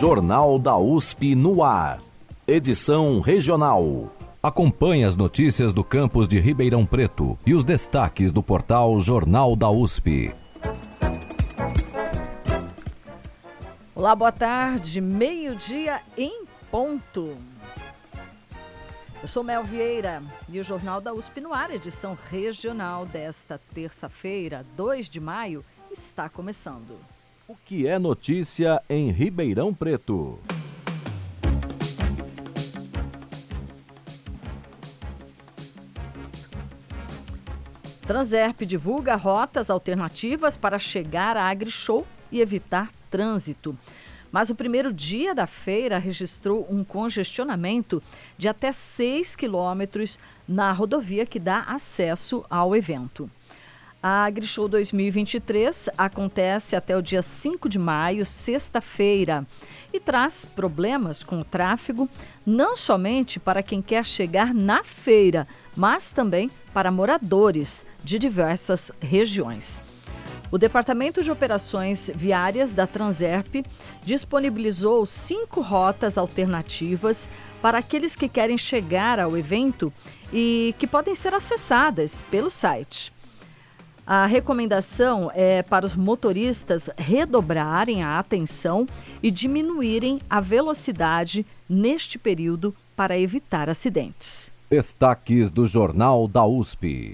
Jornal da USP no ar. Edição regional. Acompanhe as notícias do campus de Ribeirão Preto e os destaques do portal Jornal da USP. Olá, boa tarde, meio-dia em ponto. Eu sou Mel Vieira e o Jornal da USP no ar, edição regional desta terça-feira, 2 de maio, está começando. O que é notícia em Ribeirão Preto? Transerp divulga rotas alternativas para chegar à AgriShow e evitar trânsito. Mas o primeiro dia da feira registrou um congestionamento de até 6 quilômetros na rodovia que dá acesso ao evento. A AgriShow 2023 acontece até o dia 5 de maio, sexta-feira, e traz problemas com o tráfego, não somente para quem quer chegar na feira, mas também para moradores de diversas regiões. O Departamento de Operações Viárias da Transerp disponibilizou 5 rotas alternativas para aqueles que querem chegar ao evento e que podem ser acessadas pelo site. A recomendação é para os motoristas redobrarem a atenção e diminuírem a velocidade neste período para evitar acidentes. Destaques do Jornal da USP.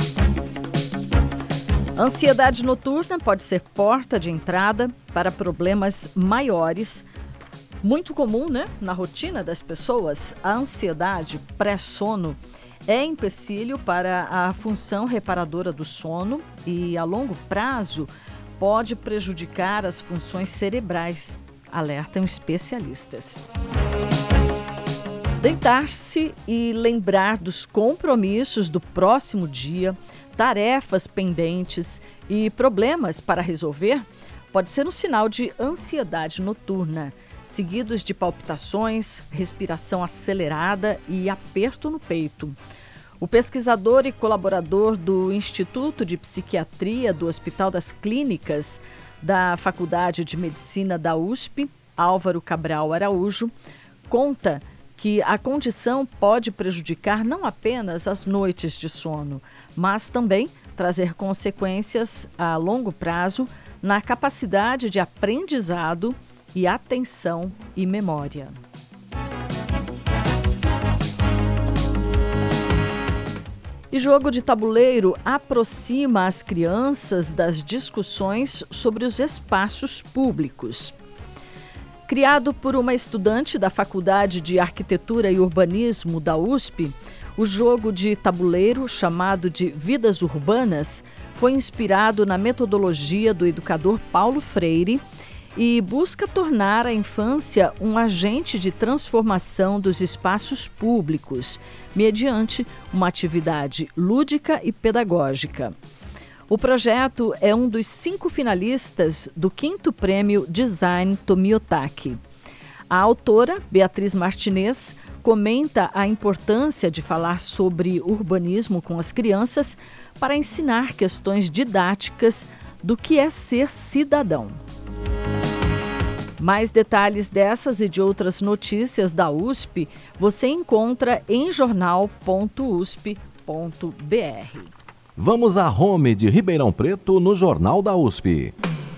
Ansiedade noturna pode ser porta de entrada para problemas maiores. Muito comum, né? Na rotina das pessoas, a ansiedade pré-sono é empecilho para a função reparadora do sono e, a longo prazo, pode prejudicar as funções cerebrais, alertam especialistas. Deitar-se e lembrar dos compromissos do próximo dia, tarefas pendentes e problemas para resolver pode ser um sinal de ansiedade noturna, seguidos de palpitações, respiração acelerada e aperto no peito. O pesquisador e colaborador do Instituto de Psiquiatria do Hospital das Clínicas da Faculdade de Medicina da USP, Álvaro Cabral Araújo, conta que a condição pode prejudicar não apenas as noites de sono, mas também trazer consequências a longo prazo na capacidade de aprendizado e atenção e memória. E jogo de tabuleiro aproxima as crianças das discussões sobre os espaços públicos. Criado por uma estudante da Faculdade de Arquitetura e Urbanismo da USP, o jogo de tabuleiro, chamado de Vidas Urbanas, foi inspirado na metodologia do educador Paulo Freire e busca tornar a infância um agente de transformação dos espaços públicos, mediante uma atividade lúdica e pedagógica. O projeto é um dos 5 finalistas do 5º Prêmio Design Tomiotaki. A autora, Beatriz Martinez, comenta a importância de falar sobre urbanismo com as crianças para ensinar questões didáticas do que é ser cidadão. Mais detalhes dessas e de outras notícias da USP você encontra em jornal.usp.br. Vamos à home de Ribeirão Preto no Jornal da USP.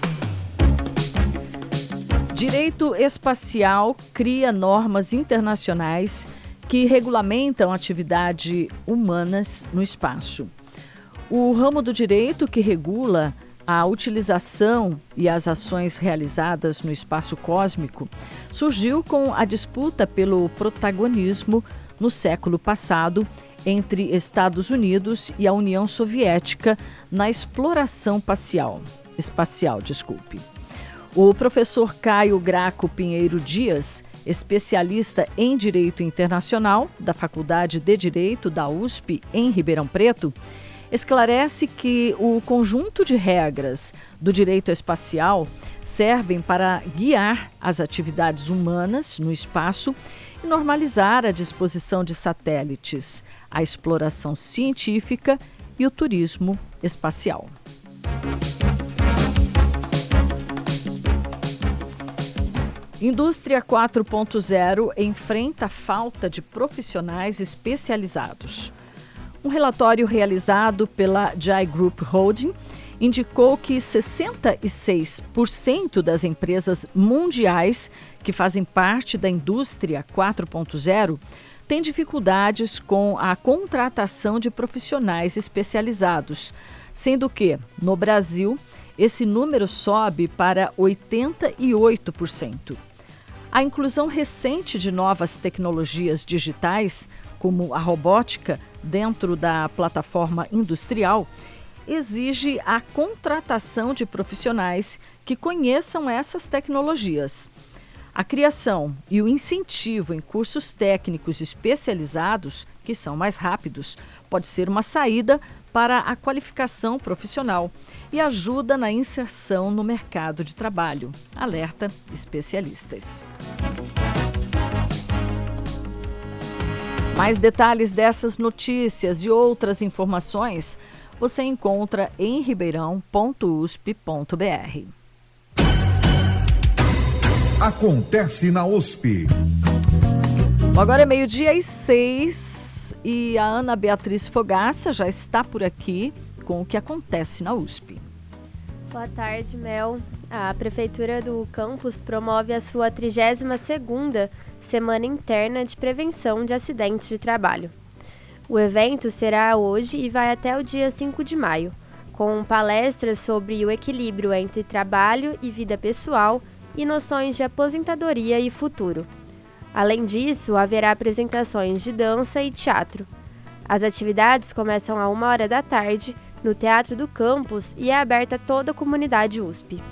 Direito espacial cria normas internacionais que regulamentam atividades humanas no espaço. O ramo do direito que regula a utilização e as ações realizadas no espaço cósmico surgiu com a disputa pelo protagonismo no século passado entre Estados Unidos e a União Soviética na exploração espacial. O professor Caio Graco Pinheiro Dias, especialista em Direito Internacional da Faculdade de Direito da USP em Ribeirão Preto, esclarece que o conjunto de regras do direito espacial servem para guiar as atividades humanas no espaço e normalizar a disposição de satélites, a exploração científica e o turismo espacial. Indústria 4.0 enfrenta a falta de profissionais especializados. Um relatório realizado pela Jai Group Holding indicou que 66% das empresas mundiais que fazem parte da indústria 4.0 têm dificuldades com a contratação de profissionais especializados, sendo que, no Brasil, esse número sobe para 88%. A inclusão recente de novas tecnologias digitais, como a robótica, dentro da plataforma industrial, exige a contratação de profissionais que conheçam essas tecnologias. A criação e o incentivo em cursos técnicos especializados, que são mais rápidos, pode ser uma saída para a qualificação profissional e ajuda na inserção no mercado de trabalho, alerta especialistas. Mais detalhes dessas notícias e outras informações você encontra em ribeirão.usp.br. Acontece na USP. Agora é 12:06 e a Ana Beatriz Fogaça já está por aqui com o que acontece na USP. Boa tarde, Mel. A Prefeitura do Campus promove a sua 32ª Semana Interna de Prevenção de Acidentes de Trabalho. O evento será hoje e vai até o dia 5 de maio, com palestras sobre o equilíbrio entre trabalho e vida pessoal e noções de aposentadoria e futuro. Além disso, haverá apresentações de dança e teatro. As atividades começam às 13h no Teatro do Campus e é aberta a toda a comunidade USP.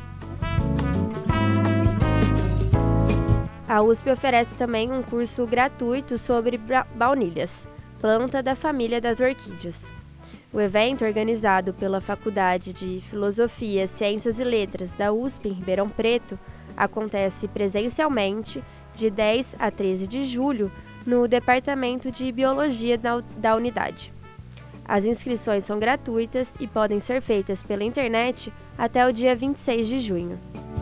A USP oferece também um curso gratuito sobre baunilhas, planta da família das orquídeas. O evento, organizado pela Faculdade de Filosofia, Ciências e Letras da USP em Ribeirão Preto, acontece presencialmente de 10 a 13 de julho no Departamento de Biologia da unidade. As inscrições são gratuitas e podem ser feitas pela internet até o dia 26 de junho.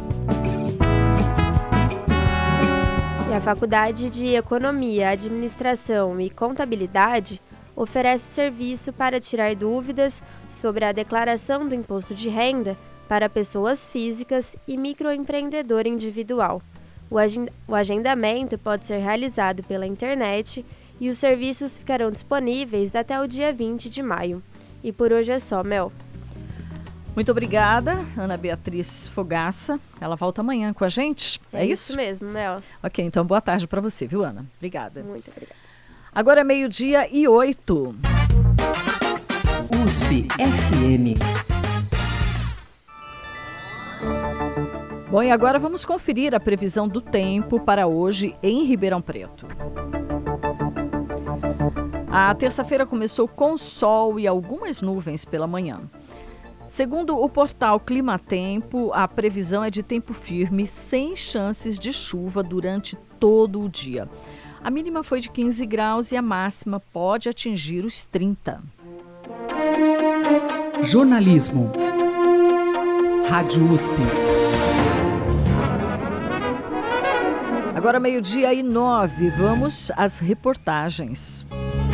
E a Faculdade de Economia, Administração e Contabilidade oferece serviço para tirar dúvidas sobre a declaração do imposto de renda para pessoas físicas e microempreendedor individual. O agendamento pode ser realizado pela internet e os serviços ficarão disponíveis até o dia 20 de maio. E por hoje é só, Mel. Muito obrigada, Ana Beatriz Fogaça. Ela volta amanhã com a gente, é isso? Isso mesmo, Mel. Ok, então boa tarde para você, viu, Ana? Obrigada. Muito obrigada. Agora é 12:08. USP FM. Bom, e agora vamos conferir a previsão do tempo para hoje em Ribeirão Preto. A terça-feira começou com sol e algumas nuvens pela manhã. Segundo o portal Climatempo, a previsão é de tempo firme, sem chances de chuva durante todo o dia. A mínima foi de 15 graus e a máxima pode atingir os 30. Jornalismo. Rádio USP. Agora 12:09, vamos às reportagens.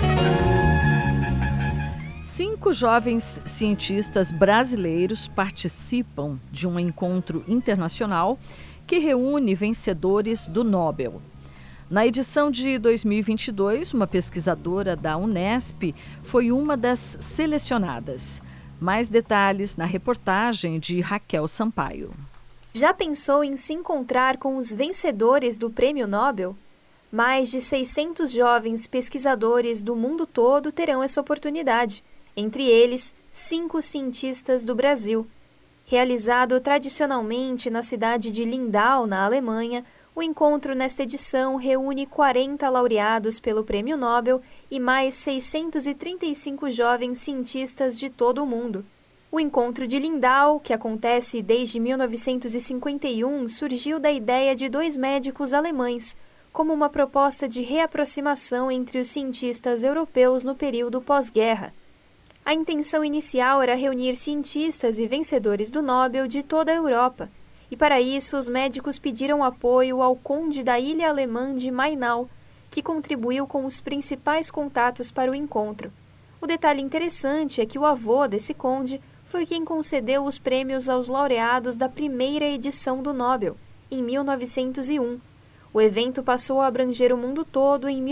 5 jovens cientistas brasileiros participam de um encontro internacional que reúne vencedores do Nobel. Na edição de 2022, uma pesquisadora da Unesp foi uma das selecionadas. Mais detalhes na reportagem de Raquel Sampaio. Já pensou em se encontrar com os vencedores do Prêmio Nobel? Mais de 600 jovens pesquisadores do mundo todo terão essa oportunidade. Entre eles, 5 cientistas do Brasil. Realizado tradicionalmente na cidade de Lindau, na Alemanha, o encontro nesta edição reúne 40 laureados pelo Prêmio Nobel e mais 635 jovens cientistas de todo o mundo. O encontro de Lindau, que acontece desde 1951, surgiu da ideia de 2 médicos alemães, como uma proposta de reaproximação entre os cientistas europeus no período pós-guerra. A intenção inicial era reunir cientistas e vencedores do Nobel de toda a Europa, E para isso, os médicos pediram apoio ao conde da ilha alemã de Mainau, que contribuiu com os principais contatos para o encontro. O detalhe interessante é que o avô desse conde foi quem concedeu os prêmios aos laureados da primeira edição do Nobel, em 1901. O evento passou a abranger o mundo todo em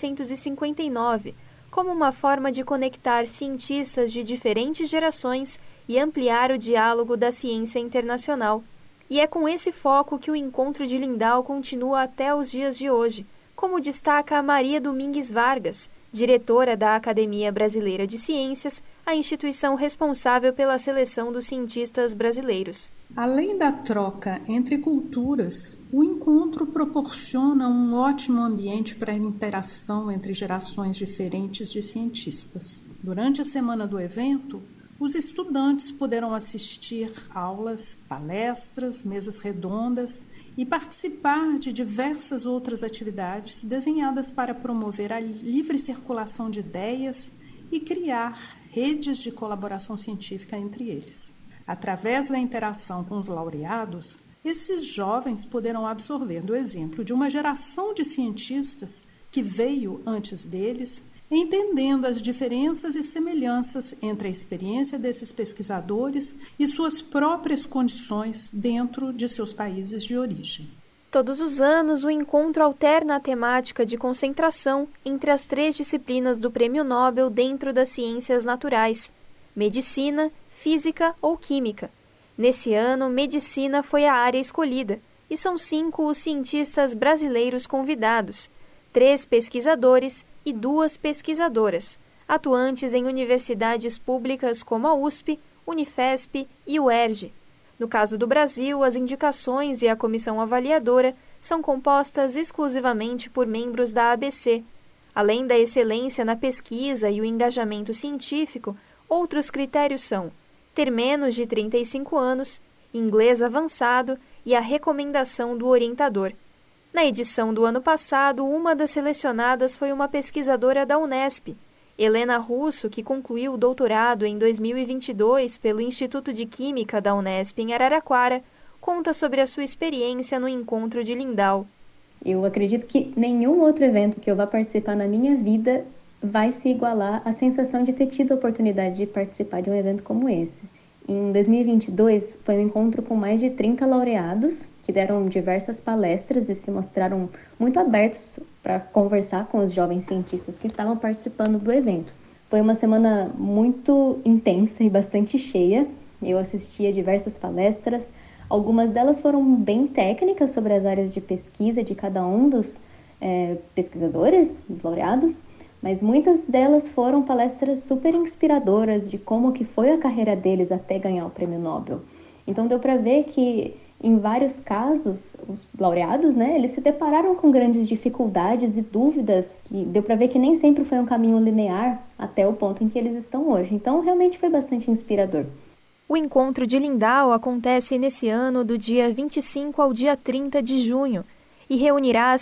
1959, como uma forma de conectar cientistas de diferentes gerações e ampliar o diálogo da ciência internacional. E é com esse foco que o encontro de Lindau continua até os dias de hoje, como destaca a Maria Domingues Vargas, diretora da Academia Brasileira de Ciências, a instituição responsável pela seleção dos cientistas brasileiros. Além da troca entre culturas, o encontro proporciona um ótimo ambiente para a interação entre gerações diferentes de cientistas. Durante a semana do evento, os estudantes poderão assistir aulas, palestras, mesas redondas e participar de diversas outras atividades desenhadas para promover a livre circulação de ideias e criar redes de colaboração científica entre eles. Através da interação com os laureados, esses jovens poderão absorver do exemplo de uma geração de cientistas que veio antes deles, entendendo as diferenças e semelhanças entre a experiência desses pesquisadores e suas próprias condições dentro de seus países de origem. Todos os anos, o encontro alterna a temática de concentração entre as 3 disciplinas do Prêmio Nobel dentro das ciências naturais: medicina, física ou química. Nesse ano, medicina foi a área escolhida, e são 5 os cientistas brasileiros convidados, 3 pesquisadores e 2 pesquisadoras, atuantes em universidades públicas como a USP, Unifesp e o UERJ. No caso do Brasil, as indicações e a comissão avaliadora são compostas exclusivamente por membros da ABC. Além da excelência na pesquisa e o engajamento científico, outros critérios são ter menos de 35 anos, inglês avançado e a recomendação do orientador. Na edição do ano passado, uma das selecionadas foi uma pesquisadora da Unesp, Helena Russo, que concluiu o doutorado em 2022 pelo Instituto de Química da Unesp em Araraquara, conta sobre a sua experiência no encontro de Lindau. Eu acredito que nenhum outro evento que eu vá participar na minha vida vai se igualar à sensação de ter tido a oportunidade de participar de um evento como esse. Em 2022, foi um encontro com mais de 30 laureados, que deram diversas palestras e se mostraram muito abertos para conversar com os jovens cientistas que estavam participando do evento. Foi uma semana muito intensa e bastante cheia. Eu assisti a diversas palestras. Algumas delas foram bem técnicas sobre as áreas de pesquisa de cada um dos pesquisadores, dos laureados, mas muitas delas foram palestras super inspiradoras de como que foi a carreira deles até ganhar o Prêmio Nobel. Então deu para ver que, em vários casos, os laureados, eles se depararam com grandes dificuldades e dúvidas, que deu para ver que nem sempre foi um caminho linear até o ponto em que eles estão hoje. Então realmente foi bastante inspirador. O encontro de Lindau acontece nesse ano do dia 25 ao dia 30 de junho e reunirá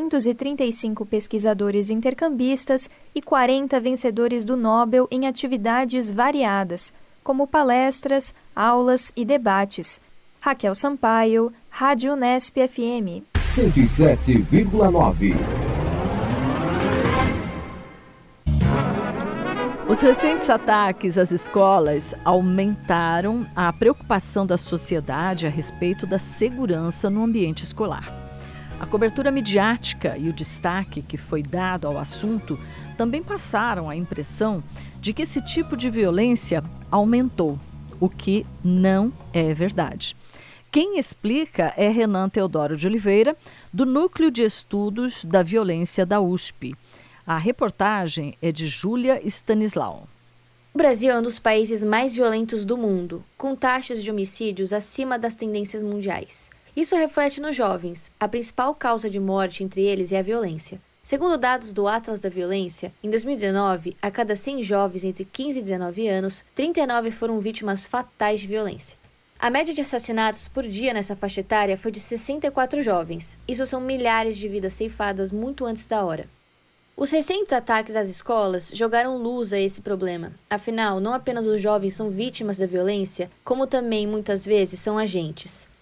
635 pesquisadores intercambistas e 40 vencedores do Nobel em atividades variadas, como palestras, aulas e debates. Raquel Sampaio, Rádio Unesp FM. 107,9. Os recentes ataques às escolas aumentaram a preocupação da sociedade a respeito da segurança no ambiente escolar. A cobertura midiática e o destaque que foi dado ao assunto também passaram a impressão de que esse tipo de violência aumentou, o que não é verdade. Quem explica é Renan Teodoro de Oliveira, do Núcleo de Estudos da Violência da USP. A reportagem é de Júlia Stanislau. O Brasil é um dos países mais violentos do mundo, com taxas de homicídios acima das tendências mundiais. Isso reflete nos jovens. A principal causa de morte entre eles é a violência. Segundo dados do Atlas da Violência, em 2019, a cada 100 jovens entre 15 e 19 anos, 39 foram vítimas fatais de violência. A média de assassinatos por dia nessa faixa etária foi de 64 jovens. Isso são milhares de vidas ceifadas muito antes da hora. Os recentes ataques às escolas jogaram luz a esse problema. Afinal, não apenas os jovens são vítimas da violência, como também, muitas vezes, são agentes.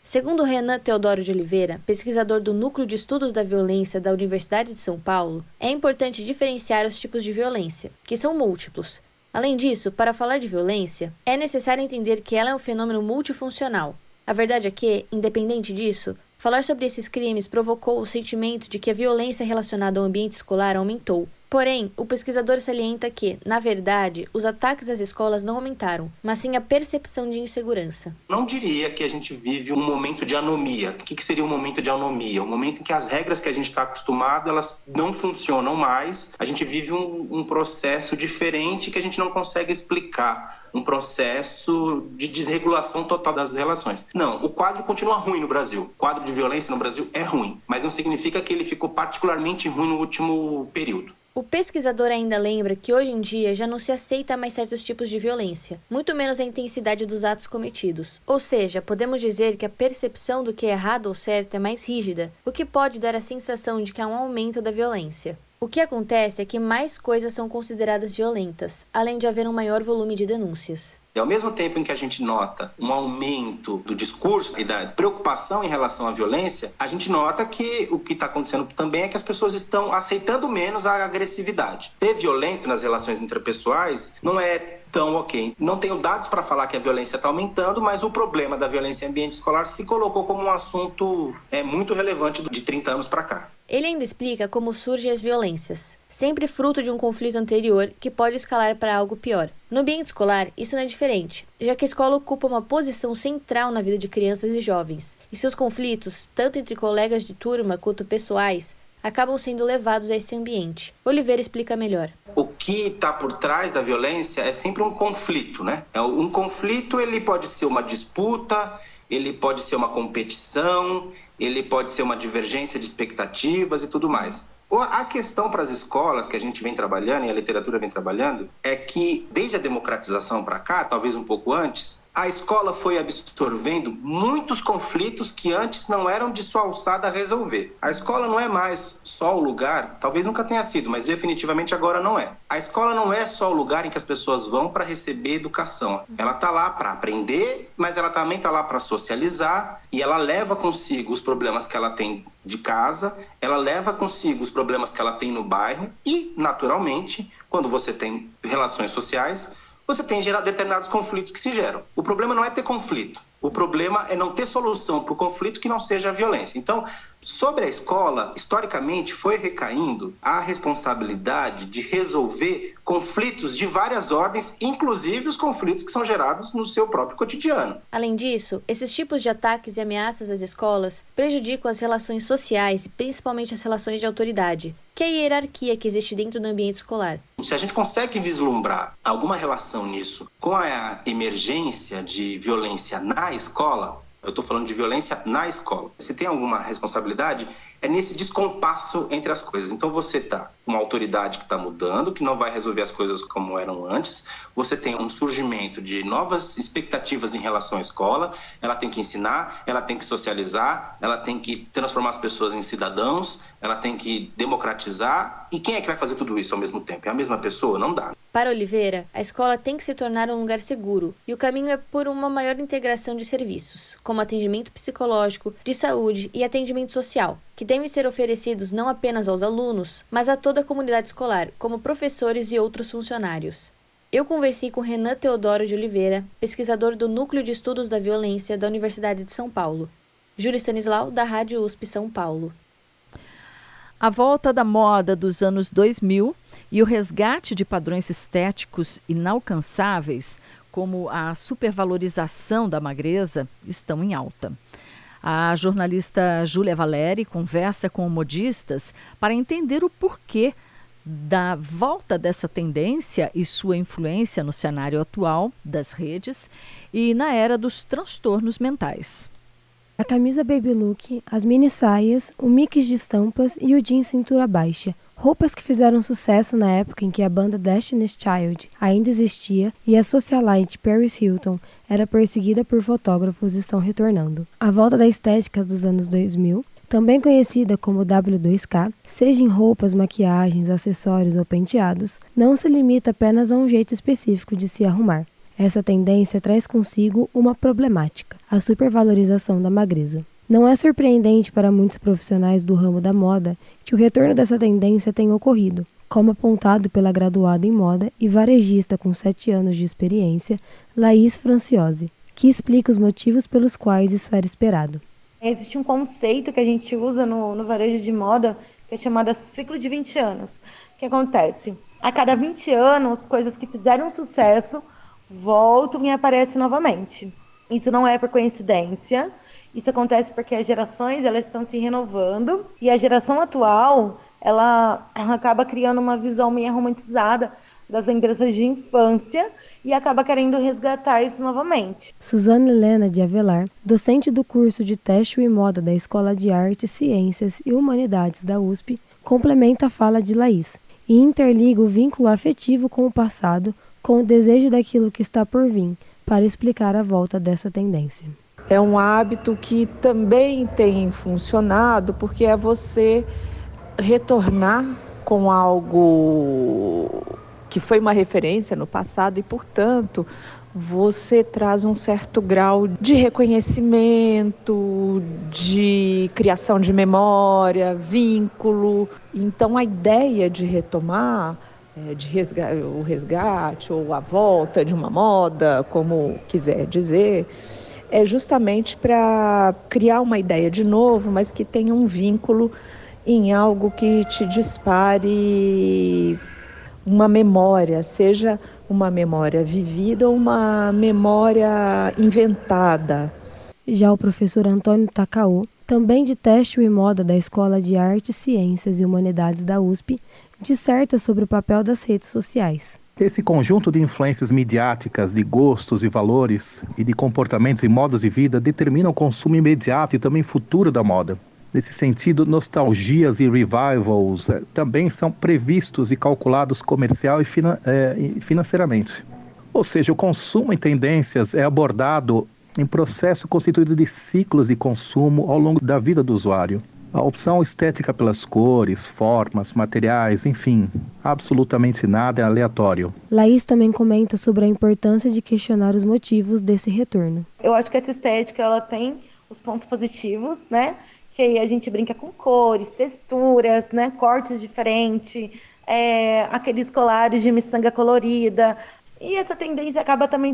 Segundo Renan Teodoro de Oliveira, pesquisador do Núcleo de Estudos da Violência da Universidade de São Paulo, é importante diferenciar os tipos de violência, que são múltiplos. Além disso, para falar de violência, é necessário entender que ela é um fenômeno multifuncional. A verdade é que, independente disso, falar sobre esses crimes provocou o sentimento de que a violência relacionada ao ambiente escolar aumentou. Porém, o pesquisador salienta que, na verdade, os ataques às escolas não aumentaram, mas sim a percepção de insegurança. Não diria que a gente vive um momento de anomia. O que seria um momento de anomia? Um momento em que as regras que a gente está acostumado, elas não funcionam mais. A gente vive um processo diferente que a gente não consegue explicar. Um processo de desregulação total das relações. Não, o quadro continua ruim no Brasil. O quadro de violência no Brasil é ruim, mas não significa que ele ficou particularmente ruim no último período. O pesquisador ainda lembra que hoje em dia já não se aceita mais certos tipos de violência, muito menos a intensidade dos atos cometidos. Ou seja, podemos dizer que a percepção do que é errado ou certo é mais rígida, o que pode dar a sensação de que há um aumento da violência. O que acontece é que mais coisas são consideradas violentas, além de haver um maior volume de denúncias. E ao mesmo tempo em que a gente nota um aumento do discurso e da preocupação em relação à violência, a gente nota que o que está acontecendo também é que as pessoas estão aceitando menos a agressividade. Ser violento nas relações interpessoais não é tão ok. Não tenho dados para falar que a violência está aumentando, mas o problema da violência em ambiente escolar se colocou como um assunto muito relevante de 30 anos para cá. Ele ainda explica como surgem as violências, sempre fruto de um conflito anterior que pode escalar para algo pior. No ambiente escolar, isso não é diferente, já que a escola ocupa uma posição central na vida de crianças e jovens, e seus conflitos, tanto entre colegas de turma quanto pessoais, acabam sendo levados a esse ambiente. Oliveira explica melhor. O que está por trás da violência é sempre um conflito, né? Um conflito, ele pode ser uma disputa, ele pode ser uma competição, ele pode ser uma divergência de expectativas e tudo mais. A questão para as escolas que a gente vem trabalhando e a literatura vem trabalhando é que, desde a democratização para cá, talvez um pouco antes, a escola foi absorvendo muitos conflitos que antes não eram de sua alçada a resolver. A escola não é mais só o lugar, talvez nunca tenha sido, mas definitivamente agora não é. A escola não é só o lugar em que as pessoas vão para receber educação. Ela está lá para aprender, mas ela também está lá para socializar, e ela leva consigo os problemas que ela tem de casa, ela leva consigo os problemas que ela tem no bairro e, naturalmente, quando você tem relações sociais, você tem gerado determinados conflitos que se geram. O problema não é ter conflito. O problema é não ter solução para o conflito que não seja a violência. Então, sobre a escola, historicamente, foi recaindo a responsabilidade de resolver conflitos de várias ordens, inclusive os conflitos que são gerados no seu próprio cotidiano. Além disso, esses tipos de ataques e ameaças às escolas prejudicam as relações sociais e principalmente as relações de autoridade, que é a hierarquia que existe dentro do ambiente escolar. Se a gente consegue vislumbrar alguma relação nisso com a emergência de violência na escola, eu estou falando de violência na escola, se tem alguma responsabilidade, é nesse descompasso entre as coisas. Então você está com uma autoridade que está mudando, que não vai resolver as coisas como eram antes, você tem um surgimento de novas expectativas em relação à escola, ela tem que ensinar, ela tem que socializar, ela tem que transformar as pessoas em cidadãos, ela tem que democratizar, e quem é que vai fazer tudo isso ao mesmo tempo? É a mesma pessoa? Não dá. Para Oliveira, a escola tem que se tornar um lugar seguro, e o caminho é por uma maior integração de serviços, como atendimento psicológico, de saúde e atendimento social, que devem ser oferecidos não apenas aos alunos, mas a toda a comunidade escolar, como professores e outros funcionários. Eu conversei com Renan Teodoro de Oliveira, pesquisador do Núcleo de Estudos da Violência da Universidade de São Paulo. Júlia Stanislau, da Rádio USP São Paulo. A volta da moda dos anos 2000 e o resgate de padrões estéticos inalcançáveis, como a supervalorização da magreza, estão em alta. A jornalista Júlia Valeri conversa com modistas para entender o porquê da volta dessa tendência e sua influência no cenário atual das redes e na era dos transtornos mentais. A camisa baby look, as mini saias, o mix de estampas e o jeans cintura baixa. Roupas que fizeram sucesso na época em que a banda Destiny's Child ainda existia e a socialite Paris Hilton era perseguida por fotógrafos e estão retornando. A volta da estética dos anos 2000, também conhecida como W2K, seja em roupas, maquiagens, acessórios ou penteados, não se limita apenas a um jeito específico de se arrumar. Essa tendência traz consigo uma problemática, a supervalorização da magreza. Não é surpreendente para muitos profissionais do ramo da moda que o retorno dessa tendência tenha ocorrido, como apontado pela graduada em moda e varejista com 7 anos de experiência, Laís Franciose, que explica os motivos pelos quais isso era esperado. Existe um conceito que a gente usa no varejo de moda que é chamado ciclo de 20 anos. O que acontece? A cada 20 anos, coisas que fizeram sucesso voltam e aparecem novamente. Isso não é por coincidência. Isso acontece porque as gerações elas estão se renovando e a geração atual ela acaba criando uma visão meio romantizada das lembranças de infância e acaba querendo resgatar isso novamente. Suzana Helena de Avelar, docente do curso de Têxtil e Moda da Escola de Artes, Ciências e Humanidades da USP, complementa a fala de Laís e interliga o vínculo afetivo com o passado com o desejo daquilo que está por vir, para explicar a volta dessa tendência. É um hábito que também tem funcionado porque é você retornar com algo que foi uma referência no passado e, portanto, você traz um certo grau de reconhecimento, de criação de memória, vínculo. Então, a ideia de retomar, o resgate ou a volta de uma moda, como quiser dizer, é justamente para criar uma ideia de novo, mas que tenha um vínculo em algo que te dispare uma memória, seja uma memória vivida ou uma memória inventada. Já o professor Antônio Takao, também de Têxtil e Moda da Escola de Artes, Ciências e Humanidades da USP, disserta sobre o papel das redes sociais. Esse conjunto de influências midiáticas, de gostos e valores e de comportamentos e modos de vida determinam o consumo imediato e também futuro da moda. Nesse sentido, nostalgias e revivals também são previstos e calculados comercial e financeiramente. Ou seja, o consumo em tendências é abordado em processo constituído de ciclos de consumo ao longo da vida do usuário. A opção estética pelas cores, formas, materiais, enfim, absolutamente nada é aleatório. Laís também comenta sobre a importância de questionar os motivos desse retorno. Eu acho que essa estética ela tem os pontos positivos, né? Que aí a gente brinca com cores, texturas, né? Cortes diferentes, aqueles colares de miçanga colorida. E essa tendência acaba também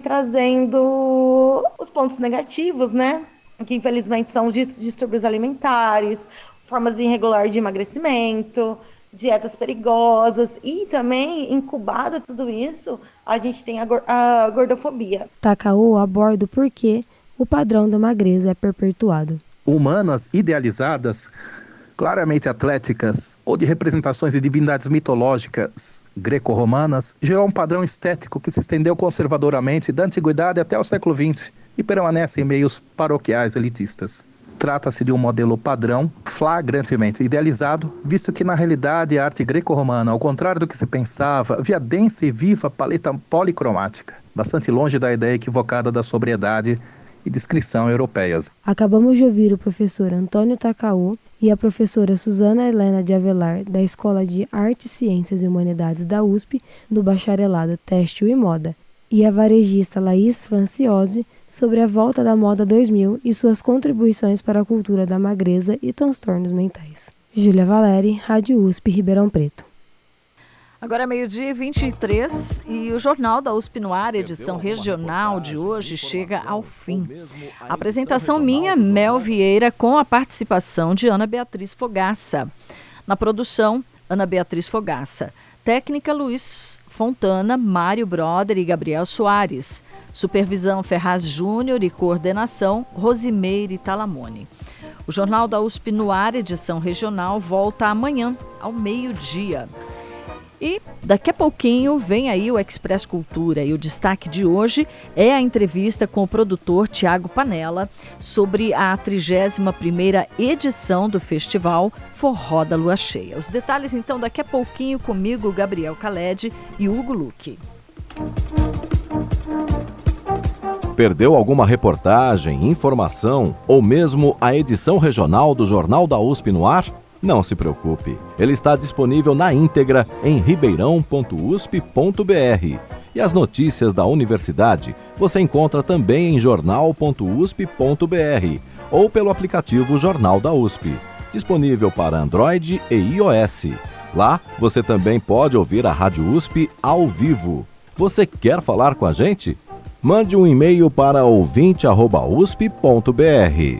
trazendo os pontos negativos, né? Que infelizmente são os distúrbios alimentares, formas irregulares de emagrecimento, dietas perigosas e também, incubado tudo isso, a gente tem a gordofobia. Takao aborda o porquê o padrão da magreza é perpetuado. Humanas idealizadas, claramente atléticas ou de representações de divindades mitológicas greco-romanas, gerou um padrão estético que se estendeu conservadoramente da antiguidade até o século XX e permanece em meios paroquiais elitistas. Trata-se de um modelo padrão flagrantemente idealizado, visto que na realidade a arte greco-romana, ao contrário do que se pensava, havia densa e viva paleta policromática, bastante longe da ideia equivocada da sobriedade e descrição europeias. Acabamos de ouvir o professor Antônio Takao e a professora Suzana Helena de Avelar, da Escola de Artes, Ciências e Humanidades da USP, do Bacharelado Têxtil e Moda, e a varejista Laís Franciose, sobre a volta da moda 2000 e suas contribuições para a cultura da magreza e transtornos mentais. Júlia Valeri, Rádio USP, Ribeirão Preto. Agora é 12h23 e o Jornal da USP no ar, edição regional de hoje, chega ao fim. A apresentação minha, Mel Vieira, com a participação de Ana Beatriz Fogaça. Na produção, Ana Beatriz Fogaça. Técnica, Luiz Fontana, Mário Broder e Gabriel Soares. Supervisão, Ferraz Júnior e coordenação, Rosimeire Talamone. O Jornal da USP no ar, edição regional, volta amanhã, ao meio-dia. E daqui a pouquinho vem aí o Express Cultura e o destaque de hoje é a entrevista com o produtor Tiago Panella sobre a 31ª edição do festival Forró da Lua Cheia. Os detalhes então daqui a pouquinho comigo, Gabriel Khaled e Hugo Luque. Perdeu alguma reportagem, informação ou mesmo a edição regional do Jornal da USP no ar? Não se preocupe, ele está disponível na íntegra em ribeirão.usp.br E as notícias da universidade você encontra também em jornal.usp.br ou pelo aplicativo Jornal da USP, disponível para Android e iOS. Lá você também pode ouvir a Rádio USP ao vivo. Você quer falar com a gente? Mande um e-mail para ouvinte@usp.br.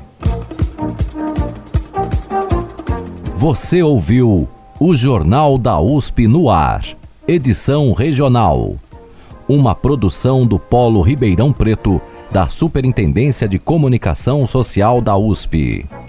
Você ouviu o Jornal da USP no ar, edição regional. Uma produção do Polo Ribeirão Preto, da Superintendência de Comunicação Social da USP.